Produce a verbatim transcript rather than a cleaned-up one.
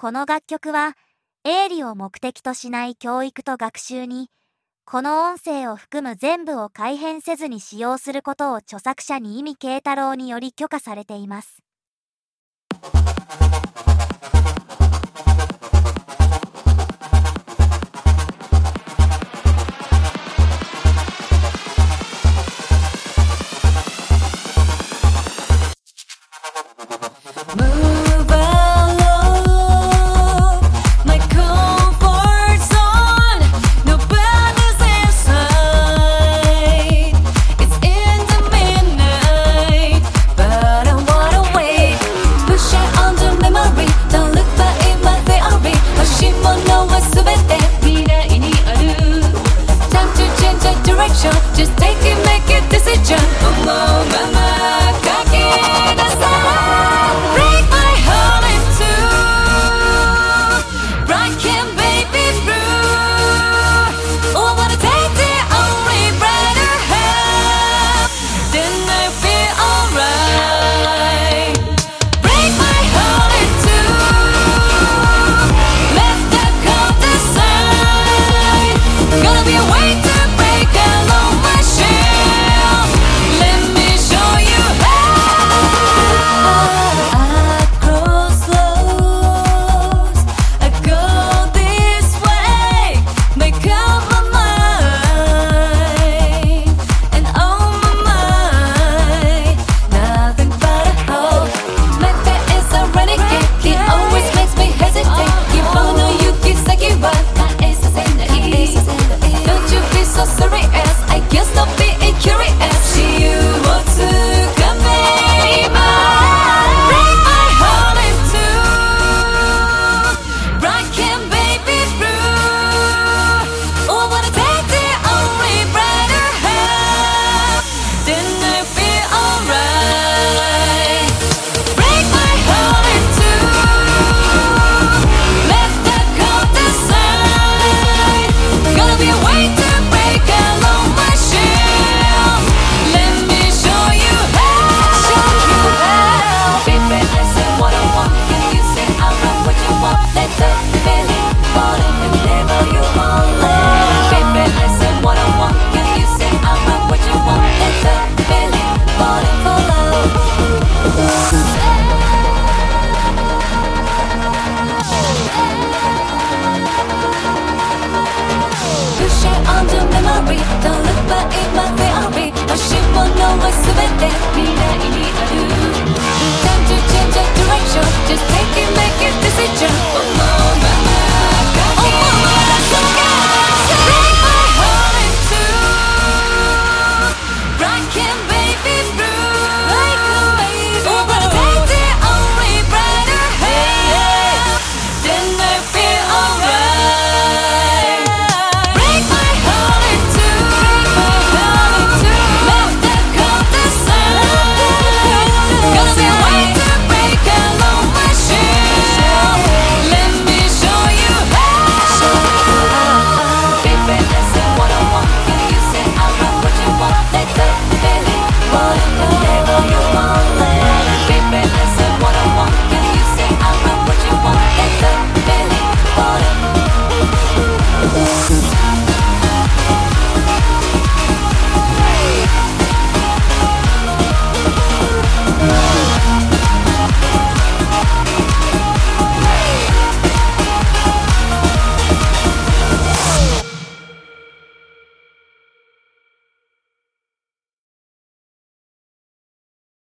この楽曲は、営利を目的としない教育と学習に、この音声を含む全部を改変せずに使用することを著作者に意味慶太郎により許可されています。